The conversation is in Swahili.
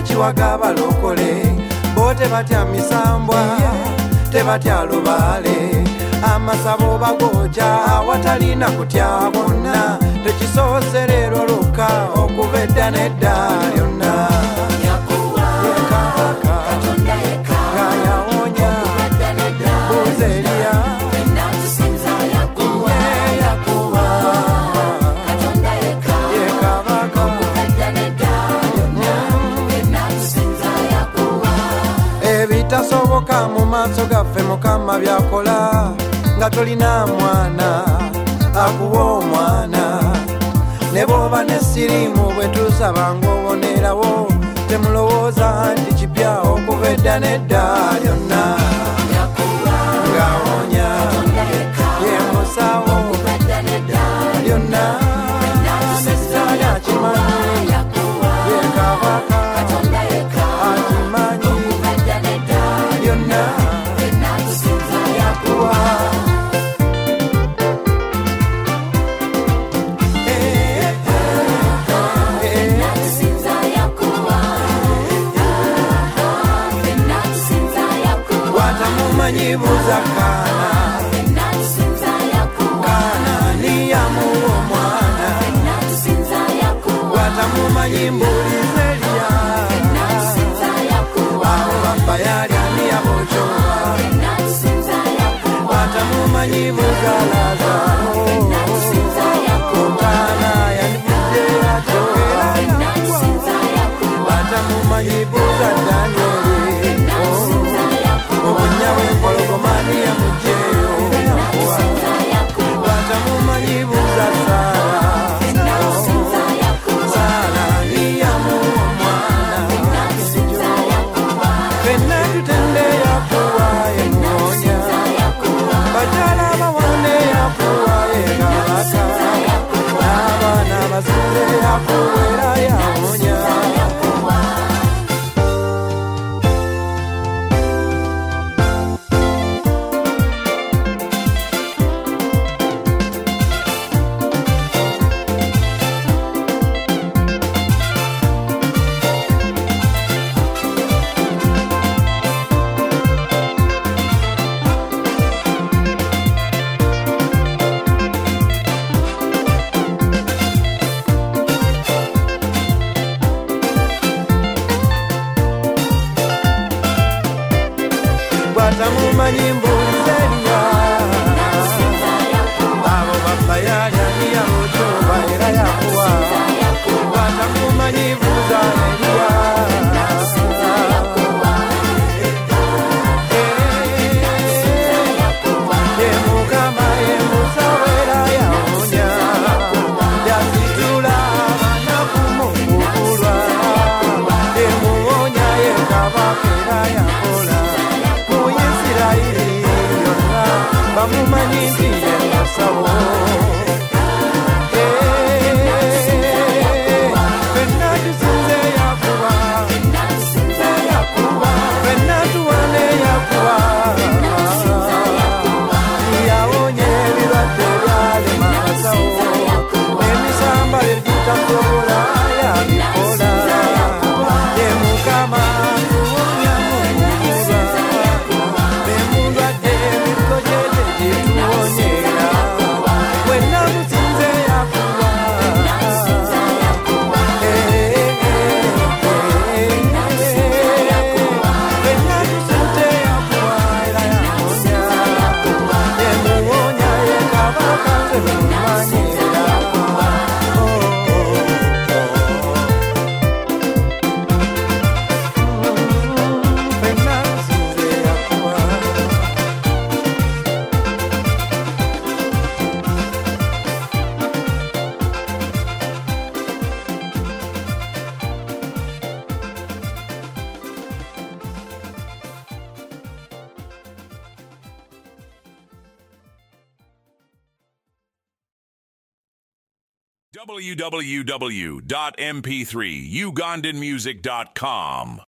kiwaga balokole bo tebatya misambwa tebatya lubaale amasabo bagoja awatalina kutya bonna tekisoose leero lukka okuva edda n'edda lyonna tasoboka mu maaso gaffe Mukama byakola nga tolina mwana akuwa omwana ne bw'oba n'essirimu bwe tusaba ng'obonerawo temulowooza nti kipya okuva edda n'edda lyonna ng'awonya ye musawo lyonna n'essali akimanyi ye kabaka akimanyi lyonna yakuwa watamumanyi buza Kaana ni yamuwa omwana watamumanyi mbulize lya awo babayali ani yabojoba watamumanyi buza Lazaro Kaana yanivudde atyo era yakuwa watamumanyi buza Danieli obunya bw'empologomani yamugjeyo yakuwa watamumanyi buza Saara ni yamuwa omwana fenna tutende yakuwa yemuwonya bajala bawande yakuwa yekabaka n'abaana bazimbe yakuwa era yawonya watamumanyi mbulizenya abo babayali ani yabojoba era yakuwa watamumanyi buza Eliya ye Mukama ye musawo era yawonya yazitula abanaku mu kubulwa ye muwonya ye kabaka era yakola bamumanyi nti ye musawo fenna tusinze yakuba fenna tuwane yakuba yawonya ebirwadde byalema abasawo emisamba byetutasobola yabikola ye Mukama www.mp3ugandanmusic.com